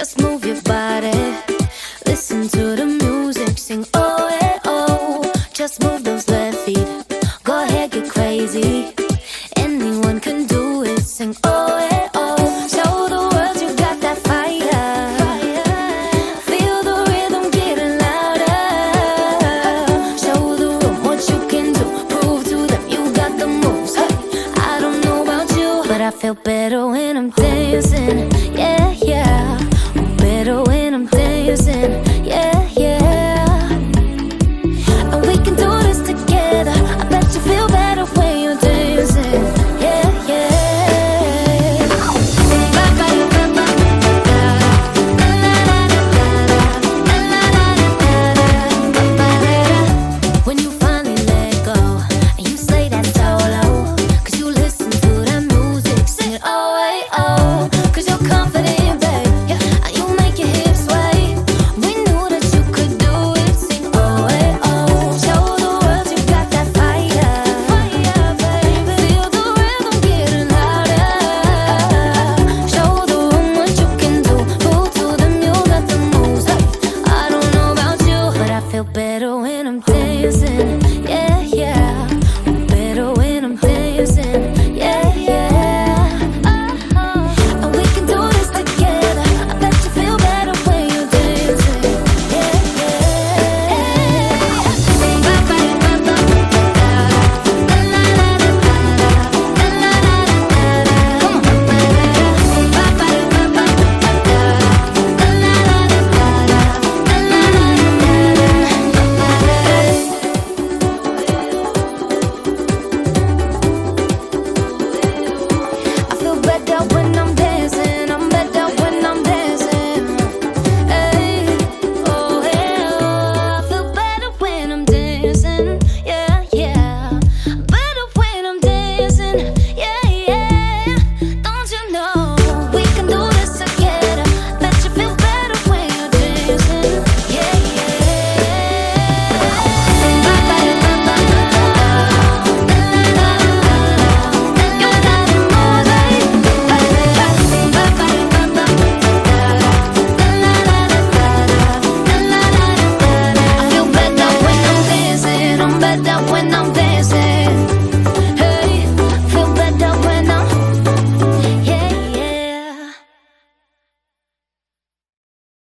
Just move your body, listen to the music, sing oh eh oh. Just move those left feet, go ahead, get crazy. Anyone can do it, sing oh eh oh. Show the world you got that fire. Feel the rhythm getting louder. Show the room what you can do, prove to them you got the moves. Hey, I don't know about you, but I feel better when I'm dancing. Yeah, yeah. Better when I'm dancing, yeah, yeah. And we can do this together. I bet you feel better when you're dancing, yeah, yeah. When you finally let go and you slay that solo, 'cause you listen to that music, sing oh, hey, oh. 'Cause you're confident, babe. Better when I'm dancing.